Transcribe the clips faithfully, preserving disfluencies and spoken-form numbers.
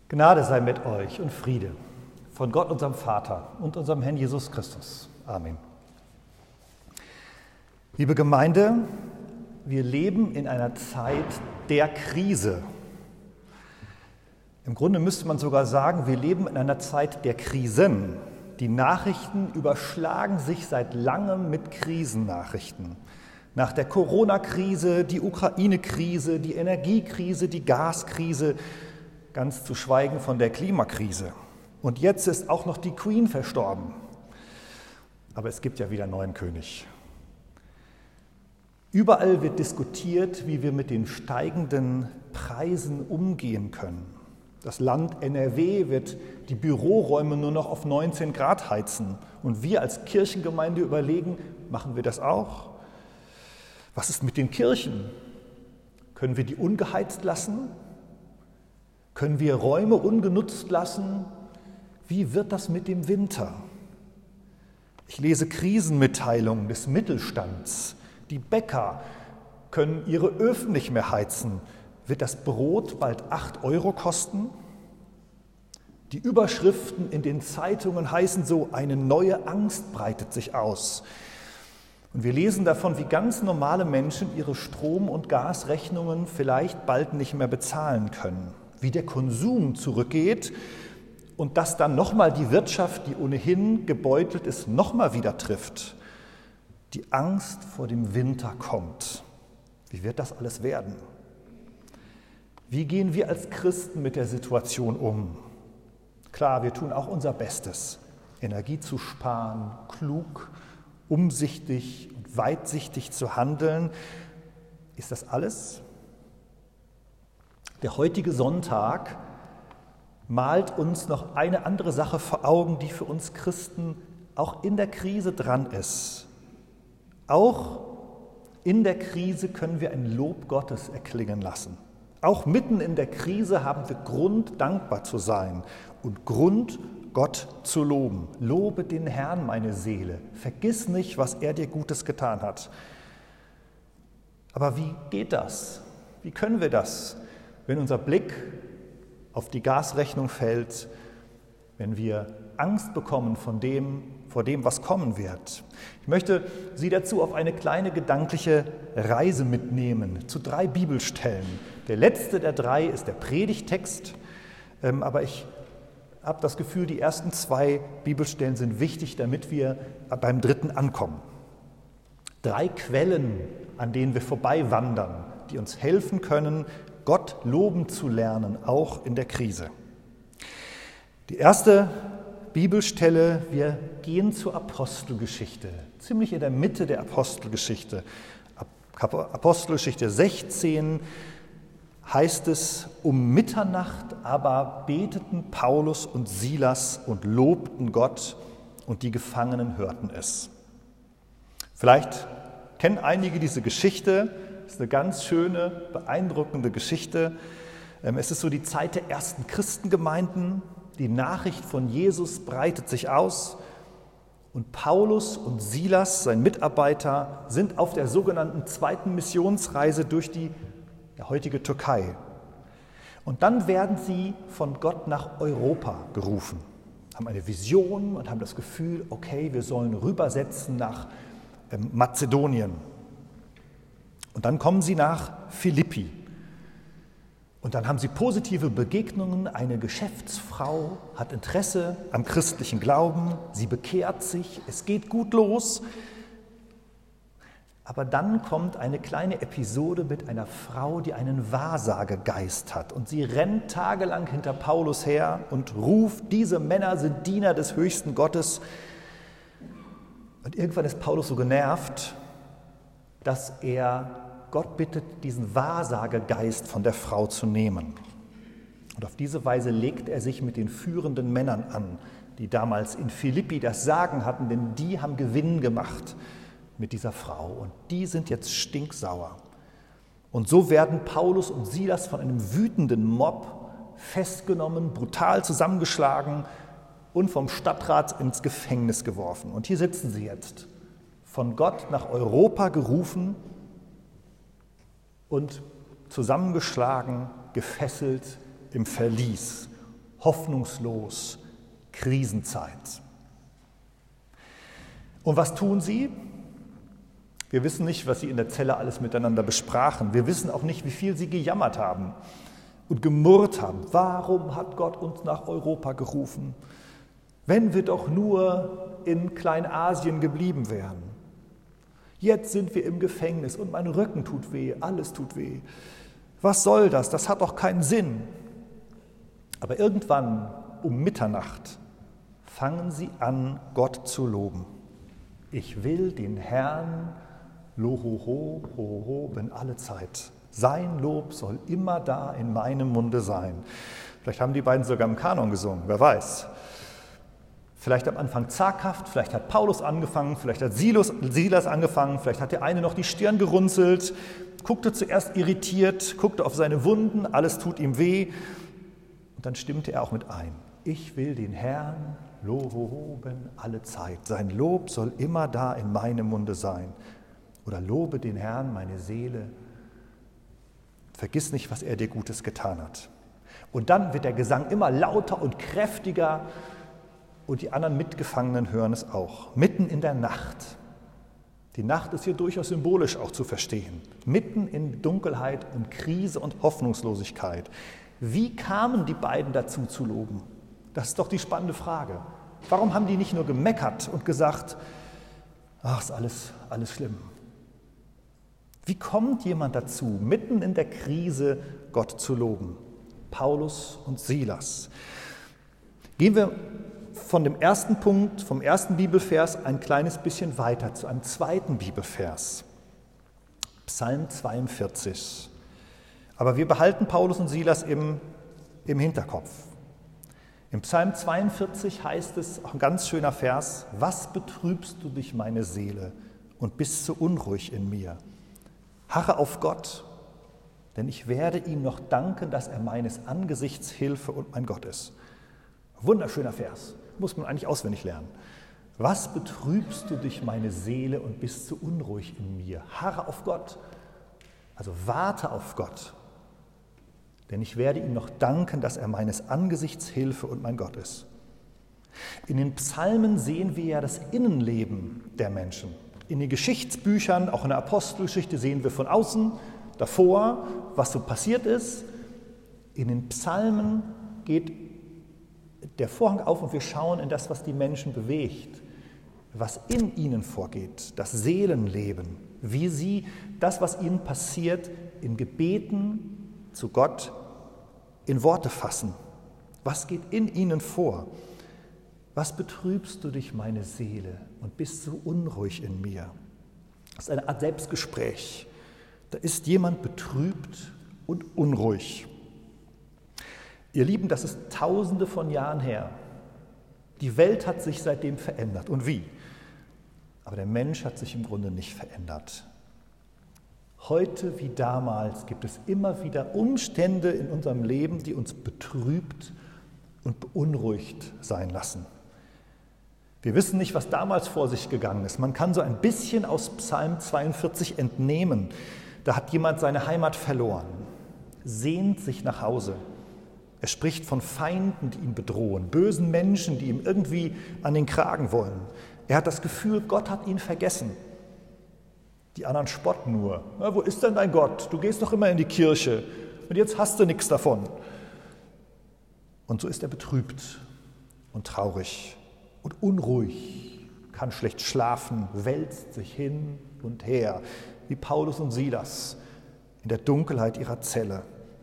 Gnade sei mit euch und Friede von Gott, unserem Vater und unserem Herrn Jesus Christus. Amen. Liebe Gemeinde, wir leben in einer Zeit der Krise. Im Grunde müsste man sogar sagen, wir leben in einer Zeit der Krisen. Die Nachrichten überschlagen sich seit langem mit Krisennachrichten. Nach der Corona-Krise, die Ukraine-Krise, die Energiekrise, die Gaskrise, ganz zu schweigen von der Klimakrise. Und jetzt ist auch noch die Queen verstorben. Aber es gibt ja wieder einen neuen König. Überall wird diskutiert, wie wir mit den steigenden Preisen umgehen können. Das Land N R W wird die Büroräume nur noch auf neunzehn Grad heizen. Und wir als Kirchengemeinde überlegen, machen wir das auch? Was ist mit den Kirchen? Können wir die ungeheizt lassen? Können wir Räume ungenutzt lassen? Wie wird das mit dem Winter? Ich lese Krisenmitteilungen des Mittelstands. Die Bäcker können ihre Öfen nicht mehr heizen. Wird das Brot bald acht Euro kosten? Die Überschriften in den Zeitungen heißen so, eine neue Angst breitet sich aus. Und wir lesen davon, wie ganz normale Menschen ihre Strom- und Gasrechnungen vielleicht bald nicht mehr bezahlen können. Wie der Konsum zurückgeht und das dann nochmal die Wirtschaft, die ohnehin gebeutelt ist, nochmal wieder trifft. Die Angst vor dem Winter kommt. Wie wird das alles werden? Wie gehen wir als Christen mit der Situation um? Klar, wir tun auch unser Bestes, Energie zu sparen, klug, umsichtig und weitsichtig zu handeln. Ist das alles? Der heutige Sonntag malt uns noch eine andere Sache vor Augen, die für uns Christen auch in der Krise dran ist. Auch in der Krise können wir ein Lob Gottes erklingen lassen. Auch mitten in der Krise haben wir Grund, dankbar zu sein und Grund, Gott zu loben. Lobe den Herrn, meine Seele. Vergiss nicht, was er dir Gutes getan hat. Aber wie geht das? Wie können wir das? Wenn unser Blick auf die Gasrechnung fällt, wenn wir Angst bekommen von dem, vor dem, was kommen wird. Ich möchte Sie dazu auf eine kleine gedankliche Reise mitnehmen zu drei Bibelstellen. Der letzte der drei ist der Predigttext, aber ich habe das Gefühl, die ersten zwei Bibelstellen sind wichtig, damit wir beim dritten ankommen. Drei Quellen, an denen wir vorbei wandern, die uns helfen können, Gott loben zu lernen, auch in der Krise. Die erste Bibelstelle, wir gehen zur Apostelgeschichte, ziemlich in der Mitte der Apostelgeschichte. Apostelgeschichte sechzehn heißt es, um Mitternacht aber beteten Paulus und Silas und lobten Gott und die Gefangenen hörten es. Vielleicht kennen einige diese Geschichte. Das ist eine ganz schöne, beeindruckende Geschichte. Es ist so die Zeit der ersten Christengemeinden. Die Nachricht von Jesus breitet sich aus. Und Paulus und Silas, sein Mitarbeiter, sind auf der sogenannten zweiten Missionsreise durch die ja, heutige Türkei. Und dann werden sie von Gott nach Europa gerufen, haben eine Vision und haben das Gefühl, okay, wir sollen rübersetzen nach ähm, Mazedonien. Und dann kommen sie nach Philippi. Und dann haben sie positive Begegnungen. Eine Geschäftsfrau hat Interesse am christlichen Glauben. Sie bekehrt sich. Es geht gut los. Aber dann kommt eine kleine Episode mit einer Frau, die einen Wahrsagegeist hat. Und sie rennt tagelang hinter Paulus her und ruft, diese Männer sind Diener des höchsten Gottes. Und irgendwann ist Paulus so genervt, dass er Gott bittet, diesen Wahrsagegeist von der Frau zu nehmen. Und auf diese Weise legt er sich mit den führenden Männern an, die damals in Philippi das Sagen hatten, denn die haben Gewinn gemacht mit dieser Frau. Und die sind jetzt stinksauer. Und so werden Paulus und Silas von einem wütenden Mob festgenommen, brutal zusammengeschlagen und vom Stadtrat ins Gefängnis geworfen. Und hier sitzen sie jetzt, von Gott nach Europa gerufen und zusammengeschlagen, gefesselt im Verlies. hoffnungslos, Krisenzeit. Und was tun sie? Wir wissen nicht, was sie in der Zelle alles miteinander besprachen. Wir wissen auch nicht, wie viel sie gejammert haben und gemurrt haben. Warum hat Gott uns nach Europa gerufen, wenn wir doch nur in Kleinasien geblieben wären? Jetzt sind wir im Gefängnis und mein Rücken tut weh, alles tut weh. Was soll das? Das hat doch keinen Sinn. Aber irgendwann um Mitternacht fangen sie an, Gott zu loben. Ich will den Herrn lohoho, hohoben alle Zeit. Sein Lob soll immer da in meinem Munde sein. Vielleicht haben die beiden sogar im Kanon gesungen, wer weiß. Vielleicht am Anfang zaghaft, vielleicht hat Paulus angefangen, vielleicht hat Silas, Silas angefangen, vielleicht hat der eine noch die Stirn gerunzelt, guckte zuerst irritiert, guckte auf seine Wunden, alles tut ihm weh. Und dann stimmte er auch mit ein. Ich will den Herrn loben alle Zeit. Sein Lob soll immer da in meinem Munde sein. Oder lobe den Herrn, meine Seele. Vergiss nicht, was er dir Gutes getan hat. Und dann wird der Gesang immer lauter und kräftiger und die anderen Mitgefangenen hören es auch. Mitten in der Nacht. Die Nacht ist hier durchaus symbolisch auch zu verstehen. Mitten in Dunkelheit und Krise und Hoffnungslosigkeit. Wie kamen die beiden dazu zu loben? Das ist doch die spannende Frage. Warum haben die nicht nur gemeckert und gesagt, ach, ist alles, alles schlimm? Wie kommt jemand dazu, mitten in der Krise Gott zu loben? Paulus und Silas. Gehen wir von dem ersten Punkt, vom ersten Bibelvers ein kleines bisschen weiter zu einem zweiten Bibelvers. Psalm zweiundvierzig. Aber wir behalten Paulus und Silas im, im Hinterkopf. Im Psalm zweiundvierzig heißt es, auch ein ganz schöner Vers, was betrübst du dich, meine Seele, und bist so unruhig in mir? Harre auf Gott, denn ich werde ihm noch danken, dass er meines Angesichts Hilfe und mein Gott ist. Wunderschöner Vers, muss man eigentlich auswendig lernen. Was betrübst du dich, meine Seele, und bist so unruhig in mir? Harre auf Gott, also warte auf Gott. Denn ich werde ihm noch danken, dass er meines Angesichts Hilfe und mein Gott ist. In den Psalmen sehen wir ja das Innenleben der Menschen. In den Geschichtsbüchern, auch in der Apostelgeschichte, sehen wir von außen, davor, was so passiert ist. In den Psalmen geht der Vorhang auf und wir schauen in das, was die Menschen bewegt, was in ihnen vorgeht, das Seelenleben, wie sie das, was ihnen passiert, in Gebeten zu Gott in Worte fassen. Was geht in ihnen vor? Was betrübst du dich, meine Seele, und bist so unruhig in mir? Das ist eine Art Selbstgespräch. Da ist jemand betrübt und unruhig. Ihr Lieben, das ist tausende von Jahren her. Die Welt hat sich seitdem verändert. Und wie? Aber der Mensch hat sich im Grunde nicht verändert. Heute wie damals gibt es immer wieder Umstände in unserem Leben, die uns betrübt und beunruhigt sein lassen. Wir wissen nicht, was damals vor sich gegangen ist. Man kann so ein bisschen aus Psalm zweiundvierzig entnehmen. Da hat jemand seine Heimat verloren, sehnt sich nach Hause. Er spricht von Feinden, die ihn bedrohen, bösen Menschen, die ihm irgendwie an den Kragen wollen. Er hat das Gefühl, Gott hat ihn vergessen. Die anderen spotten nur. Na, wo ist denn dein Gott? Du gehst doch immer in die Kirche und jetzt hast du nichts davon. Und so ist er betrübt und traurig und unruhig, kann schlecht schlafen, wälzt sich hin und her, wie Paulus und Silas in der Dunkelheit ihrer Zelle.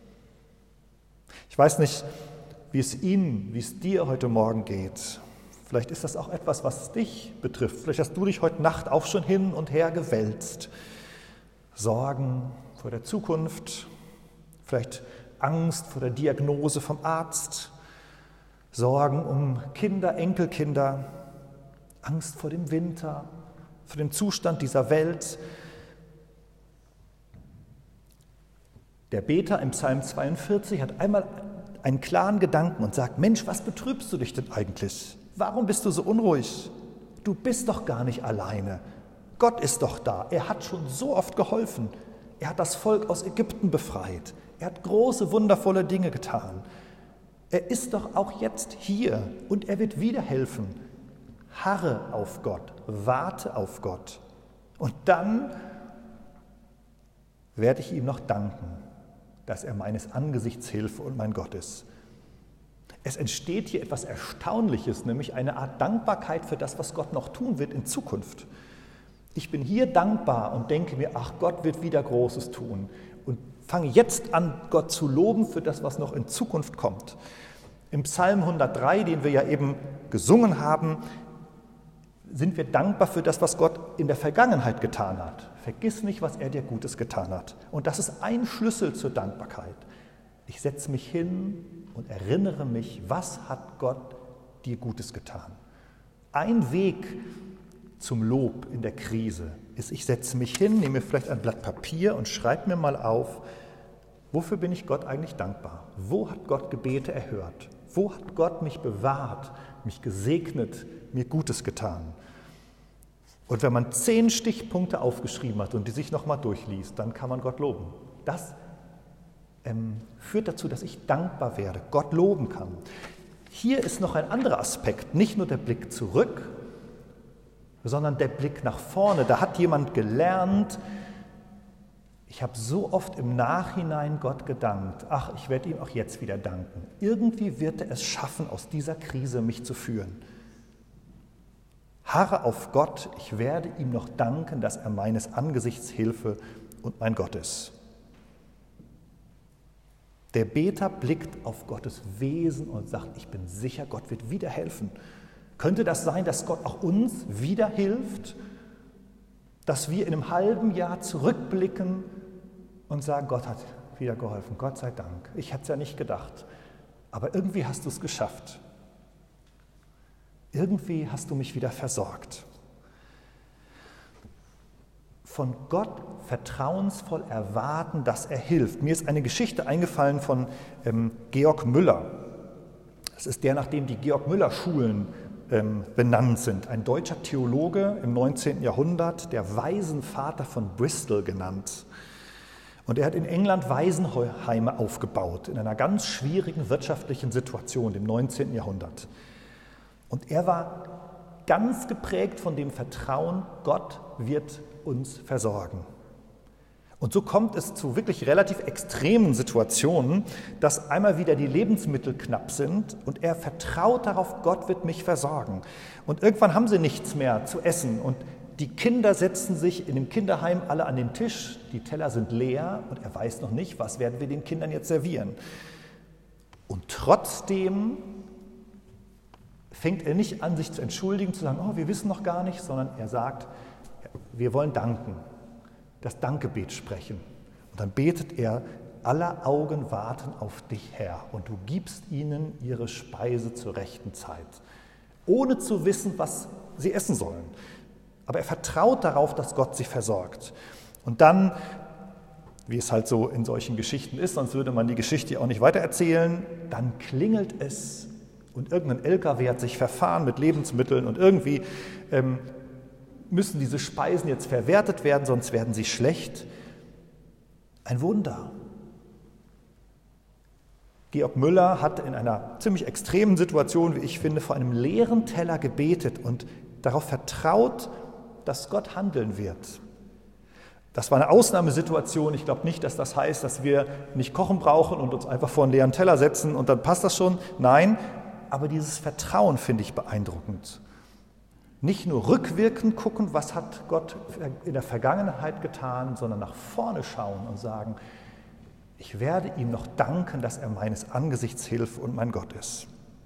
Ich weiß nicht, wie es Ihnen, wie es dir heute Morgen geht. Vielleicht ist das auch etwas, was dich betrifft. Vielleicht hast du dich heute Nacht auch schon hin und her gewälzt. Sorgen vor der Zukunft, vielleicht Angst vor der Diagnose vom Arzt, Sorgen um Kinder, Enkelkinder, Angst vor dem Winter, vor dem Zustand dieser Welt. Der Beter im Psalm zweiundvierzig hat einmal einen klaren Gedanken und sagt, Mensch, was betrübst du dich denn eigentlich? Warum bist du so unruhig? Du bist doch gar nicht alleine. Gott ist doch da. Er hat schon so oft geholfen. Er hat das Volk aus Ägypten befreit. Er hat große, wundervolle Dinge getan. Er ist doch auch jetzt hier und er wird wieder helfen. Harre auf Gott, warte auf Gott. Und dann werde ich ihm noch danken, dass er meines Angesichts Hilfe und mein Gott ist. Es entsteht hier etwas Erstaunliches, nämlich eine Art Dankbarkeit für das, was Gott noch tun wird in Zukunft. Ich bin hier dankbar und denke mir, ach, Gott wird wieder Großes tun und fange jetzt an, Gott zu loben für das, was noch in Zukunft kommt. Im Psalm hundertdrei, den wir ja eben gesungen haben, sind wir dankbar für das, was Gott in der Vergangenheit getan hat. Vergiss nicht, was er dir Gutes getan hat. Und das ist ein Schlüssel zur Dankbarkeit. Ich setze mich hin und erinnere mich, was hat Gott dir Gutes getan. Ein Weg zum Lob in der Krise ist, ich setze mich hin, nehme vielleicht ein Blatt Papier und schreibe mir mal auf, wofür bin ich Gott eigentlich dankbar? Wo hat Gott Gebete erhört? Wo hat Gott mich bewahrt, mich gesegnet, mir Gutes getan? Und wenn man zehn Stichpunkte aufgeschrieben hat und die sich nochmal durchliest, dann kann man Gott loben. Das ähm, führt dazu, dass ich dankbar werde, Gott loben kann. Hier ist noch ein anderer Aspekt, nicht nur der Blick zurück, sondern der Blick nach vorne. Da hat jemand gelernt, ich habe so oft im Nachhinein Gott gedankt, ach, ich werde ihm auch jetzt wieder danken. Irgendwie wird er es schaffen, aus dieser Krise mich zu führen. Harre auf Gott, ich werde ihm noch danken, dass er meines Angesichts Hilfe und mein Gott ist. Der Beter blickt auf Gottes Wesen und sagt, ich bin sicher, Gott wird wieder helfen. Könnte das sein, dass Gott auch uns wieder hilft? Dass wir in einem halben Jahr zurückblicken und sagen, Gott hat wieder geholfen, Gott sei Dank. Ich hätte es ja nicht gedacht, aber irgendwie hast du es geschafft. Irgendwie hast du mich wieder versorgt. Von Gott vertrauensvoll erwarten, dass er hilft. Mir ist eine Geschichte eingefallen von ähm, Georg Müller. Das ist der, nach dem die Georg-Müller-Schulen ähm, benannt sind. Ein deutscher Theologe im neunzehnten Jahrhundert, der Waisenvater von Bristol genannt. Und er hat in England Waisenheime aufgebaut, in einer ganz schwierigen wirtschaftlichen Situation im neunzehnten Jahrhundert. Und er war ganz geprägt von dem Vertrauen, Gott wird uns versorgen. Und so kommt es zu wirklich relativ extremen Situationen, dass einmal wieder die Lebensmittel knapp sind und er vertraut darauf, Gott wird mich versorgen. Und irgendwann haben sie nichts mehr zu essen und die Kinder setzen sich in dem Kinderheim alle an den Tisch, die Teller sind leer und er weiß noch nicht, was werden wir den Kindern jetzt servieren. Und trotzdem fängt er nicht an, sich zu entschuldigen, zu sagen, oh, wir wissen noch gar nicht, sondern er sagt, wir wollen danken, das Dankgebet sprechen. Und dann betet er, aller Augen warten auf dich, Herr, und du gibst ihnen ihre Speise zur rechten Zeit, ohne zu wissen, was sie essen sollen. Aber er vertraut darauf, dass Gott sie versorgt. Und dann, wie es halt so in solchen Geschichten ist, sonst würde man die Geschichte auch nicht weitererzählen, dann klingelt es und irgendein L K W hat sich verfahren mit Lebensmitteln und irgendwie ähm, müssen diese Speisen jetzt verwertet werden, sonst werden sie schlecht. Ein Wunder. Georg Müller hat in einer ziemlich extremen Situation, wie ich finde, vor einem leeren Teller gebetet und darauf vertraut, dass Gott handeln wird. Das war eine Ausnahmesituation. Ich glaube nicht, dass das heißt, dass wir nicht kochen brauchen und uns einfach vor einen leeren Teller setzen und dann passt das schon. Nein, aber dieses Vertrauen finde ich beeindruckend. Nicht nur rückwirkend gucken, was hat Gott in der Vergangenheit getan, sondern nach vorne schauen und sagen, ich werde ihm noch danken, dass er meines Angesichts Hilfe und mein Gott ist.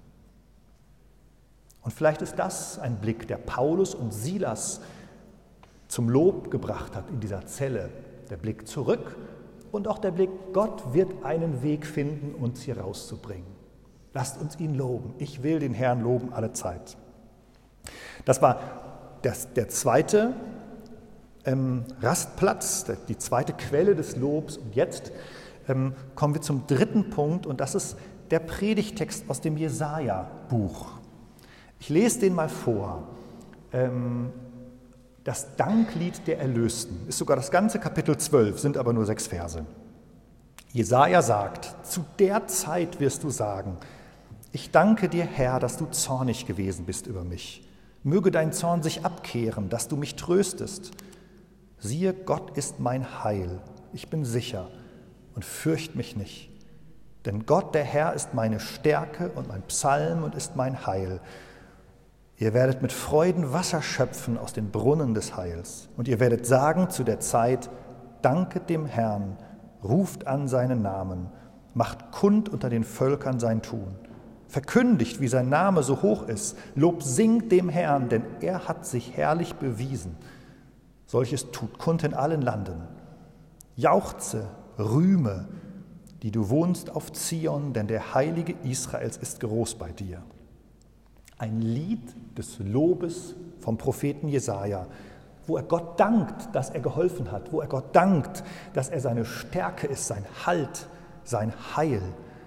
Und vielleicht ist das ein Blick, der Paulus und Silas zum Lob gebracht hat in dieser Zelle. Der Blick zurück und auch der Blick, Gott wird einen Weg finden, uns hier rauszubringen. Lasst uns ihn loben. Ich will den Herrn loben alle Zeit. Das war das, der zweite ähm, Rastplatz, die zweite Quelle des Lobs. Und jetzt ähm, kommen wir zum dritten Punkt und das ist der Predigttext aus dem Jesaja-Buch. Ich lese den mal vor. Ähm, das Danklied der Erlösten ist sogar das ganze Kapitel zwölf, sind aber nur sechs Verse. Jesaja sagt, zu der Zeit wirst du sagen, Ich danke dir, Herr, dass du zornig gewesen bist über mich. Möge dein Zorn sich abkehren, dass du mich tröstest. Siehe, Gott ist mein Heil. Ich bin sicher und fürcht mich nicht. Denn Gott, der Herr, ist meine Stärke und mein Psalm und ist mein Heil. Ihr werdet mit Freuden Wasser schöpfen aus den Brunnen des Heils. Und ihr werdet sagen zu der Zeit, danket dem Herrn, ruft an seinen Namen, macht kund unter den Völkern sein Tun. Verkündigt, wie sein Name so hoch ist. Lob singt dem Herrn, denn er hat sich herrlich bewiesen. Solches tut kund in allen Landen. Jauchze, rühme, die du wohnst auf Zion, denn der Heilige Israels ist groß bei dir. Ein Lied des Lobes vom Propheten Jesaja, wo er Gott dankt, dass er geholfen hat, wo er Gott dankt, dass er seine Stärke ist, sein Halt, sein Heil.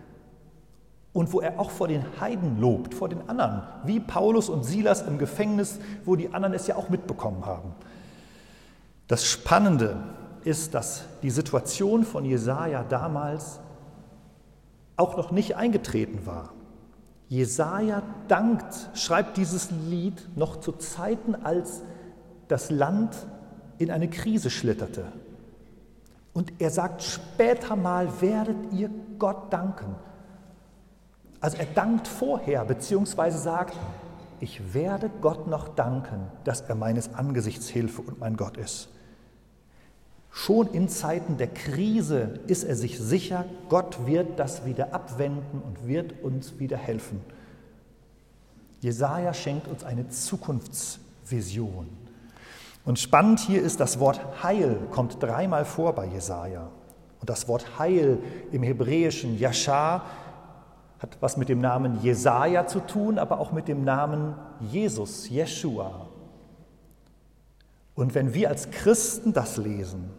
Und wo er auch vor den Heiden lobt, vor den anderen, wie Paulus und Silas im Gefängnis, wo die anderen es ja auch mitbekommen haben. Das Spannende ist, dass die Situation von Jesaja damals auch noch nicht eingetreten war. Jesaja dankt, schreibt dieses Lied noch zu Zeiten, als das Land in eine Krise schlitterte. Und er sagt, später mal werdet ihr Gott danken. Also er dankt vorher, beziehungsweise sagt, ich werde Gott noch danken, dass er meines Angesichts Hilfe und mein Gott ist. Schon in Zeiten der Krise ist er sich sicher, Gott wird das wieder abwenden und wird uns wieder helfen. Jesaja schenkt uns eine Zukunftsvision. Und spannend hier ist, das Wort Heil kommt dreimal vor bei Jesaja. Und das Wort Heil im Hebräischen, Yashar, hat was mit dem Namen Jesaja zu tun, aber auch mit dem Namen Jesus, Jeschua. Und wenn wir als Christen das lesen,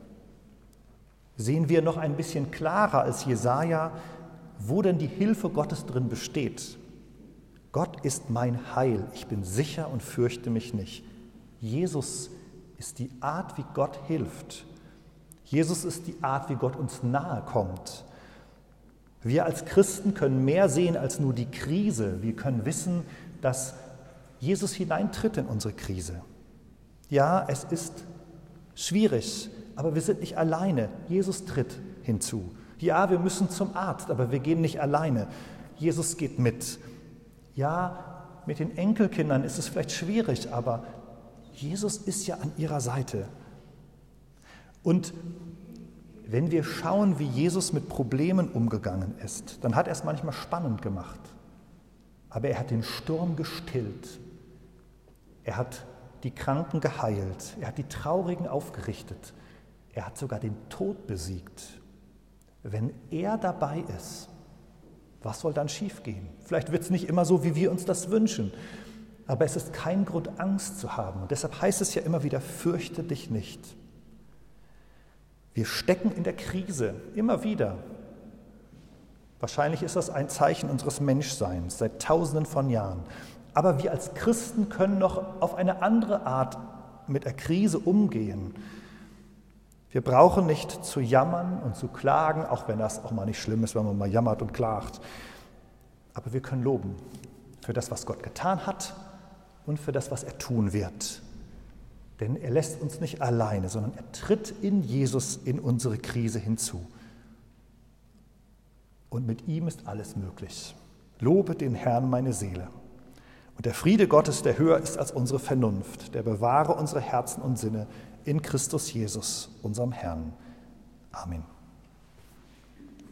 sehen wir noch ein bisschen klarer als Jesaja, wo denn die Hilfe Gottes drin besteht. Gott ist mein Heil, ich bin sicher und fürchte mich nicht. Jesus ist die Art, wie Gott hilft. Jesus ist die Art, wie Gott uns nahe kommt. Wir als Christen können mehr sehen als nur die Krise. Wir können wissen, dass Jesus hineintritt in unsere Krise. Ja, es ist schwierig, aber wir sind nicht alleine. Jesus tritt hinzu. Ja, wir müssen zum Arzt, aber wir gehen nicht alleine. Jesus geht mit. Ja, mit den Enkelkindern ist es vielleicht schwierig, aber Jesus ist ja an ihrer Seite. Und wenn wir schauen, wie Jesus mit Problemen umgegangen ist, dann hat er es manchmal spannend gemacht. Aber er hat den Sturm gestillt. Er hat die Kranken geheilt. Er hat die Traurigen aufgerichtet. Er hat sogar den Tod besiegt. Wenn er dabei ist, was soll dann schiefgehen? Vielleicht wird es nicht immer so, wie wir uns das wünschen. Aber es ist kein Grund, Angst zu haben. Und deshalb heißt es ja immer wieder, fürchte dich nicht. Wir stecken in der Krise, immer wieder. Wahrscheinlich ist das ein Zeichen unseres Menschseins seit Tausenden von Jahren. Aber wir als Christen können noch auf eine andere Art mit der Krise umgehen. Wir brauchen nicht zu jammern und zu klagen, auch wenn das auch mal nicht schlimm ist, wenn man mal jammert und klagt. Aber wir können loben für das, was Gott getan hat und für das, was er tun wird. Denn er lässt uns nicht alleine, sondern er tritt in Jesus in unsere Krise hinzu. Und mit ihm ist alles möglich. Lobe den Herrn, meine Seele. Und der Friede Gottes, der höher ist als unsere Vernunft, der bewahre unsere Herzen und Sinne in Christus Jesus, unserem Herrn. Amen.